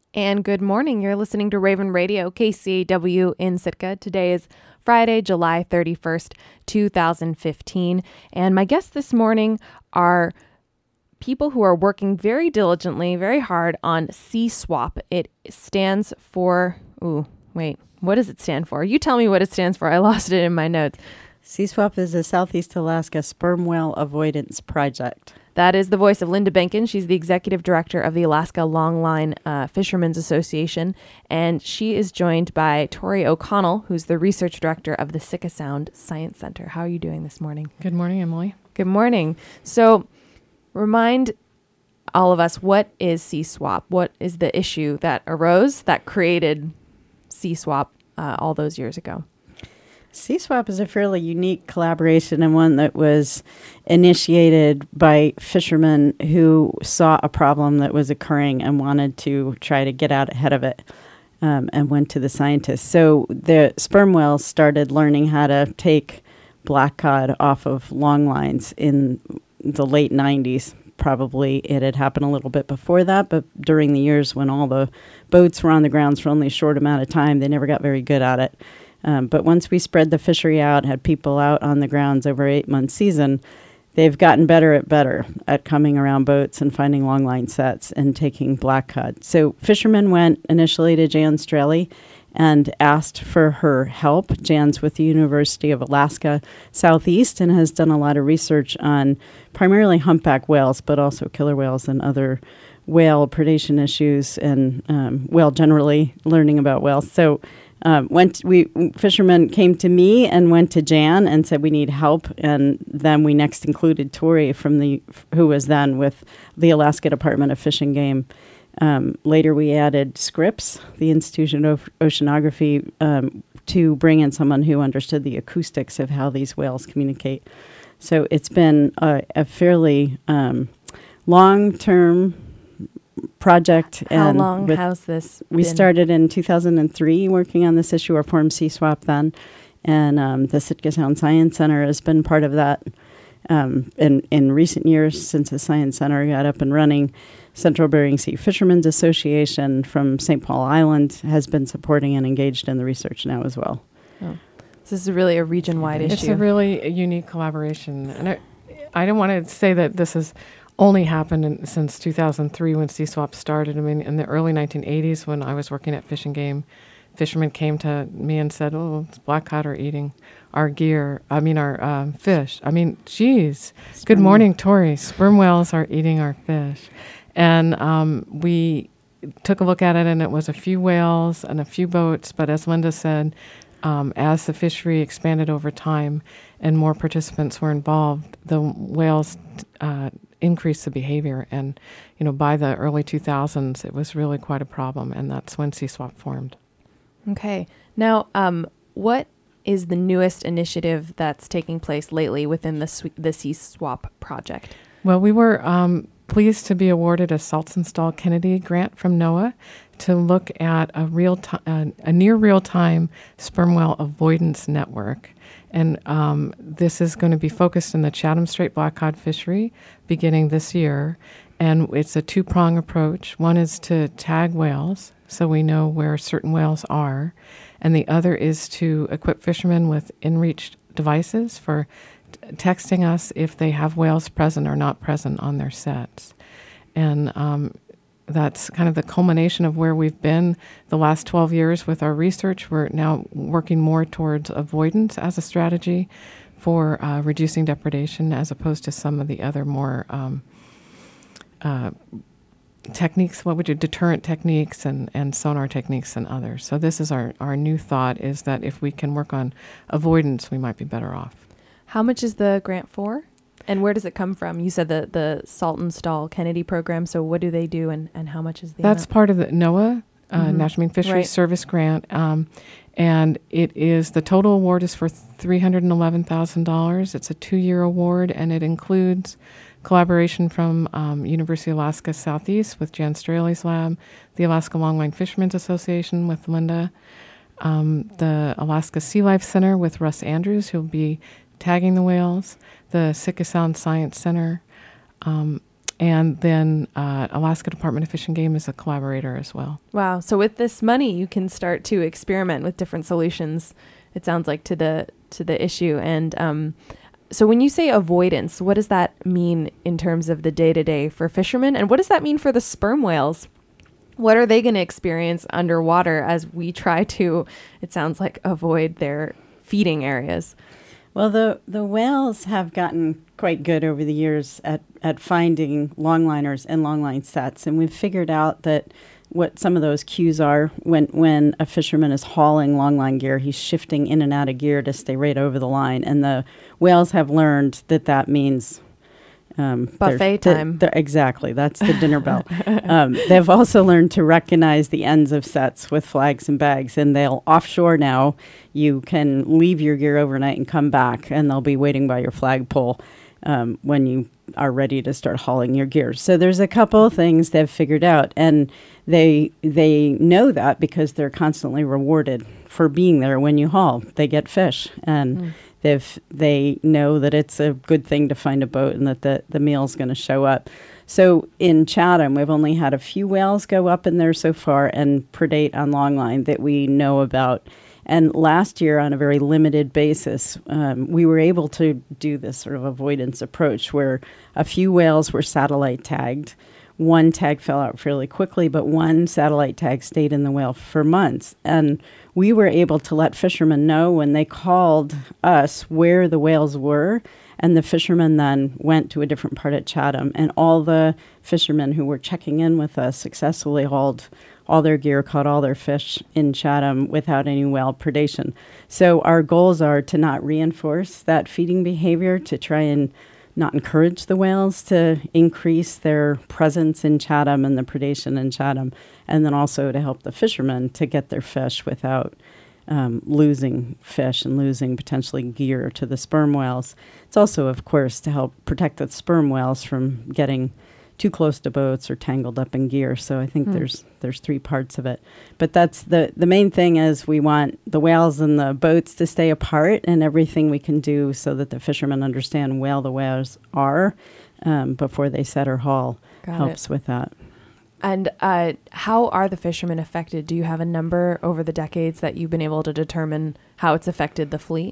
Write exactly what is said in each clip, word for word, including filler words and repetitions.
And good morning. You're listening to Raven Radio, K C A W in Sitka. Today is Friday, July thirty-first, two thousand fifteen. And my guests this morning are people who are working very diligently, very hard on C SWAP. It stands for, ooh, wait, what does it stand for? You tell me what it stands for. I lost it in my notes. C SWAP is the Southeast Alaska Sperm Whale Avoidance Project. That is the voice of Linda Benkin. She's the executive director of the Alaska Longline uh, Fishermen's Association, and she is joined by Tori O'Connell, who's the research director of the Sitka Sound Science Center. How are you doing this morning? Good morning, Emily. Good morning. So remind all of us, what is C SWAP? What is the issue that arose that created C SWAP uh, all those years ago? C SWAP is a fairly unique collaboration and one that was initiated by fishermen who saw a problem that was occurring and wanted to try to get out ahead of it, um, and went to the scientists. So the sperm whales started learning how to take black cod off of long lines in the late nineties. Probably it had happened a little bit before that, but during the years when all the boats were on the grounds for only a short amount of time, they never got very good at it. Um, but once we spread the fishery out, had people out on the grounds over an eight-month season, they've gotten better at better at coming around boats and finding longline sets and taking black cod. So fishermen went initially to Jan Strelly and asked for her help. Jan's with the University of Alaska Southeast and has done a lot of research on primarily humpback whales, but also killer whales and other whale predation issues and um, whale generally learning about whales. So Um, went we fishermen came to me and went to Jan and said we need help, and then we next included Tori from the who was then with the Alaska Department of Fish and Game. Um, later we added Scripps, the Institution of Oceanography, um, to bring in someone who understood the acoustics of how these whales communicate. So it's been a, a fairly um, long-term project. How and long has this We been? started in two thousand three working on this issue, or formed C SWAP then, and um, the Sitka Sound Science Center has been part of that. Um, in, in recent years, since the Science Center got up and running, Central Bering Sea Fishermen's Association from Saint Paul Island has been supporting and engaged in the research now as well. Oh. This is really a region-wide issue. It's a really a unique collaboration. And I, I don't want to say that this has only happened in, since two thousand three when C SWAP started. I mean, in the early nineteen eighties when I was working at Fish and Game, fishermen came to me and said, oh, black cod are eating our gear, I mean our um, fish. I mean, geez, Sperm good morning, Tori. Sperm whales are eating our fish. And um, we took a look at it, and it was a few whales and a few boats, but as Linda said, um, as the fishery expanded over time and more participants were involved, the whales uh, increase the behavior. And, you know, by the early two thousands, it was really quite a problem. And that's when C SWAP formed. Okay. Now, um, what is the newest initiative that's taking place lately within the, sw- the C SWAP project? Well, we were um, pleased to be awarded a Saltonstall Kennedy grant from NOAA to look at a real ti- uh, a near real-time sperm whale avoidance network. And um, this is going to be focused in the Chatham Strait black cod fishery beginning this year. And it's a two-prong approach. One is to tag whales so we know where certain whales are. And the other is to equip fishermen with in-reach devices for t- texting us if they have whales present or not present on their sets. And um, that's kind of the culmination of where we've been the last twelve years with our research. We're now working more towards avoidance as a strategy for uh, reducing depredation, as opposed to some of the other more um, uh, techniques, what would you, deterrent techniques and, and sonar techniques and others. So this is our, our new thought, is that if we can work on avoidance, we might be better off. How much is the grant for? And where does it come from? You said the, the Saltonstall Kennedy program. So what do they do, and, and how much is the That's amount? part of the NOAA, uh, Mhm. National Marine Fisheries Right. Service grant. Um, and it is, the total award is for three hundred eleven thousand dollars. It's a two-year award, and it includes collaboration from um, University of Alaska Southeast with Jan Straley's lab, the Alaska Longline Fishermen's Association with Linda, um, the Alaska Sea Life Center with Russ Andrews, who'll be tagging the whales, the Sitka Sound Science Center, um, And then uh, Alaska Department of Fish and Game is a collaborator as well. Wow. So with this money, you can start to experiment with different solutions, it sounds like, to the to the issue. And um, so when you say avoidance, what does that mean in terms of the day-to-day for fishermen? And what does that mean for the sperm whales? What are they going to experience underwater as we try to, it sounds like, avoid their feeding areas? Well, the, the whales have gotten quite good over the years at, at finding longliners and longline sets. And we've figured out that what some of those cues are when, when a fisherman is hauling longline gear, he's shifting in and out of gear to stay right over the line. And the whales have learned that that means Um, buffet they're, time. They're, they're, exactly. That's the dinner bell. Um, they've also learned to recognize the ends of sets with flags and bags, and they'll offshore now. You can leave your gear overnight and come back, and they'll be waiting by your flagpole um, when you are ready to start hauling your gear. So there's a couple of things they've figured out, and they they know that because they're constantly rewarded for being there when you haul. They get fish, and mm. They've, they know that it's a good thing to find a boat and that the, the meal's going to show up. So in Chatham, we've only had a few whales go up in there so far and predate on longline that we know about. And last year, on a very limited basis, um, we were able to do this sort of avoidance approach where a few whales were satellite tagged. One tag fell out fairly quickly, but one satellite tag stayed in the whale for months. And we were able to let fishermen know when they called us where the whales were, and the fishermen then went to a different part of Chatham. And all the fishermen who were checking in with us successfully hauled all their gear, caught all their fish in Chatham without any whale predation. So our goals are to not reinforce that feeding behavior, to try and not encourage the whales to increase their presence in Chatham and the predation in Chatham, and then also to help the fishermen to get their fish without um, losing fish and losing potentially gear to the sperm whales. It's also, of course, to help protect the sperm whales from getting too close to boats or tangled up in gear. So I think mm. there's there's three parts of it. But that's the, the main thing is we want the whales and the boats to stay apart, and everything we can do so that the fishermen understand where the whales are um, before they set or haul Got helps it. with that. And uh, how are the fishermen affected? Do you have a number over the decades that you've been able to determine how it's affected the fleet?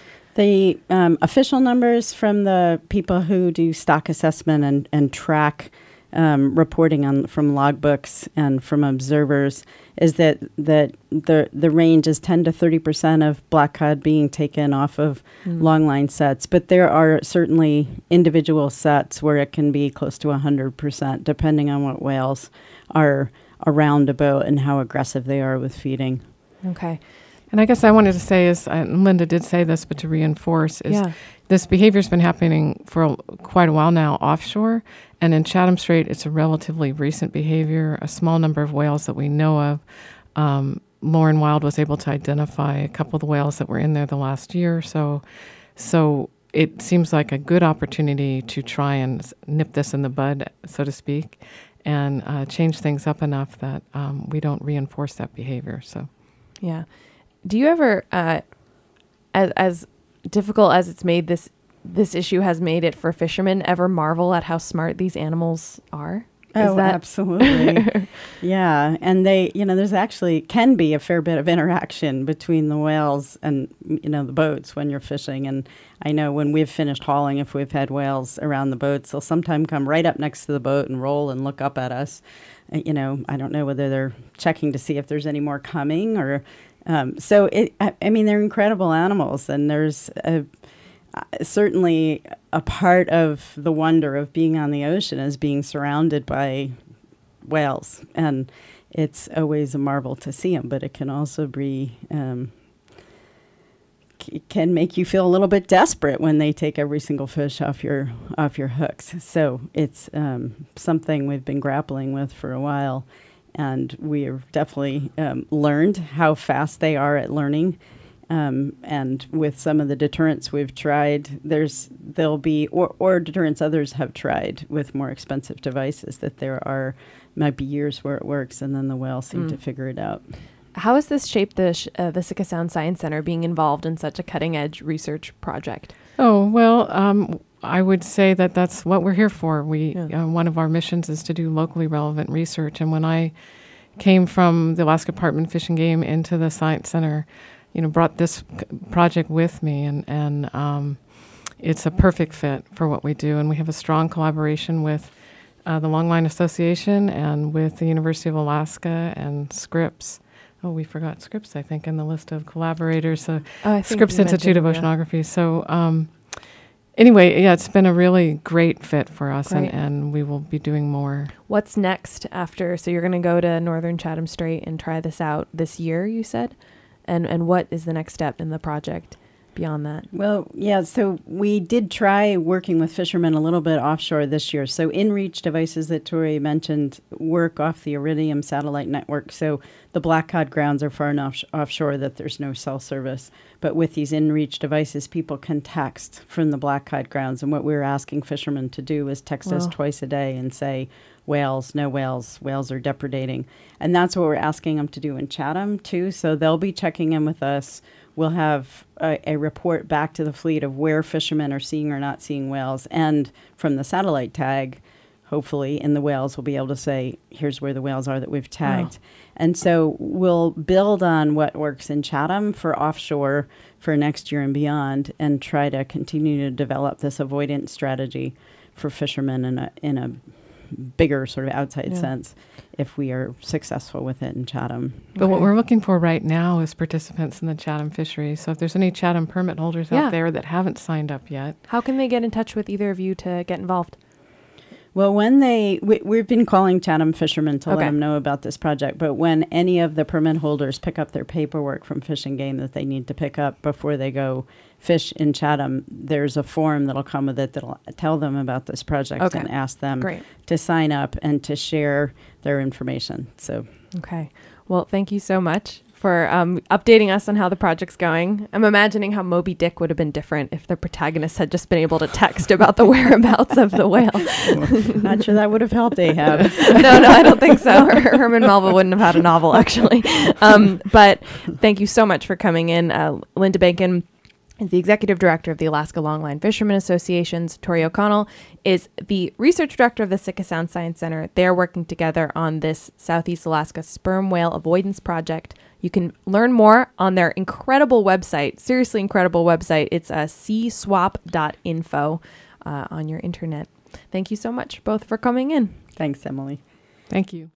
The um, official numbers from the people who do stock assessment and, and track um, reporting on from logbooks and from observers is that, that the the range is ten to thirty percent of black cod being taken off of mm. longline sets. But there are certainly individual sets where it can be close to one hundred percent, depending on what whales are around a boat and how aggressive they are with feeding. Okay. And I guess I wanted to say is, uh, Linda did say this, but to reinforce is yeah. this behavior's been happening for a, quite a while now offshore. And in Chatham Strait, it's a relatively recent behavior. A small number of whales that we know of. Um, Lauren Wild was able to identify a couple of the whales that were in there the last year or so. So it seems like a good opportunity to try and nip this in the bud, so to speak, and uh, change things up enough that um, we don't reinforce that behavior. So, yeah. Do you ever, uh, as as difficult as it's made this this issue has made it for fishermen, ever marvel at how smart these animals are? Is oh, that absolutely. Yeah. And they, you know, there's actually can be a fair bit of interaction between the whales and, you know, the boats when you're fishing. And I know when we've finished hauling, if we've had whales around the boats, they'll sometimes come right up next to the boat and roll and look up at us. Uh, you know, I don't know whether they're checking to see if there's any more coming or... Um, so, it, I, I mean, they're incredible animals, and there's a, uh, certainly a part of the wonder of being on the ocean is being surrounded by whales, and it's always a marvel to see them, but it can also be, um, c- can make you feel a little bit desperate when they take every single fish off your, off your hooks. So it's um, something we've been grappling with for a while. And we've definitely um, learned how fast they are at learning. Um, and with some of the deterrents we've tried, there's there'll be, or, or deterrents others have tried with more expensive devices, that there are, might be years where it works, and then the whales seem mm. to figure it out. How has this shaped the, sh- uh, the Sitka Sound Science Center being involved in such a cutting-edge research project? Oh, well, um, I would say that that's what we're here for. We Yeah. uh, one of our missions is to do locally relevant research. And when I came from the Alaska Department of Fish and Game into the Science Center, you know, brought this c- project with me, and and um, it's a perfect fit for what we do. And we have a strong collaboration with uh, the Longline Association and with the University of Alaska and Scripps. Oh, we forgot Scripps, I think, in the list of collaborators. So Oh, I think Scripps you Institute of mentioned, yeah. Oceanography. So um, anyway, yeah, it's been a really great fit for us, and, Great. and we will be doing more. What's next after? So you're going to go to Northern Chatham Strait and try this out this year, you said? And and what is the next step in the project beyond that? Well, yeah, so we did try working with fishermen a little bit offshore this year. So InReach devices that Tori mentioned work off the Iridium satellite network. So the black cod grounds are far enough sh- offshore that there's no cell service. But with these InReach devices, people can text from the black cod grounds. And what we were asking fishermen to do is text us Wow. twice a day and say, whales, no whales, whales are depredating. And that's what we're asking them to do in Chatham, too. So they'll be checking in with us. We'll have a, a report back to the fleet of where fishermen are seeing or not seeing whales. And from the satellite tag, hopefully, in the whales, we'll be able to say, here's where the whales are that we've tagged. Wow. And so we'll build on what works in Chatham for offshore for next year and beyond, and try to continue to develop this avoidance strategy for fishermen in a in a bigger sort of outside Yeah. sense if we are successful with it in Chatham. But what Okay. we're looking for right now is participants in the Chatham fishery. So if there's any Chatham permit holders Yeah. out there that haven't signed up yet, How can they get in touch with either of you to get involved? Well, when they, we, we've been calling Chatham fishermen to Okay. let them know about this project, but when any of the permit holders pick up their paperwork from Fish and Game that they need to pick up before they go fish in Chatham, there's a form that'll come with it that'll tell them about this project Okay. and ask them Great. to sign up and to share their information. So Okay. Well, thank you so much for um, updating us on how the project's going. I'm imagining how Moby Dick would have been different if the protagonist had just been able to text about the whereabouts of the whale. not sure that would have helped Ahab. no, no, I don't think so. Her- Herman Melville wouldn't have had a novel, actually. Um, but thank you so much for coming in. Uh, Linda Bankin is the executive director of the Alaska Longline Fishermen Associations. Tori O'Connell is the research director of the Sitka Sound Science Center. They're working together on this Southeast Alaska sperm whale avoidance project. You can learn more on their incredible website, seriously incredible website. It's uh, c swap dot info uh, on your internet. Thank you so much both for coming in. Thanks, Emily. thank you.